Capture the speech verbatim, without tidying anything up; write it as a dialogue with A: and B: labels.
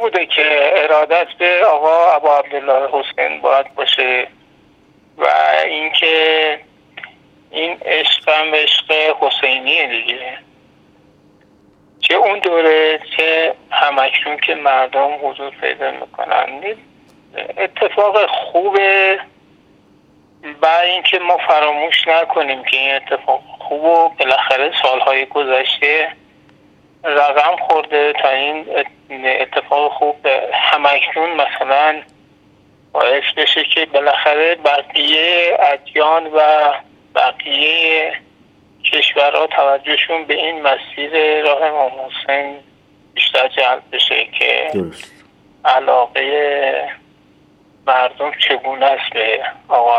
A: بوده که ارادت به آقا ابا عبدالله حسین باید باشه و اینکه این عشق هم عشق حسینیه دیگه، چه اون دوره چه همکنون که مردم حضور پیدا میکنن. اتفاق خوبه و اینکه ما فراموش نکنیم که این اتفاق خوب و بالاخره سالهای گذشته رقم خورده تا این اتفاق خوب همکنون مثلا باعث بشه که بالاخره بقیه ادیان و بقیه کشورها توجهشون به این مسیر راه امام حسین بیشتر جلب بشه که درست. علاقه مردم چگونه است به آقا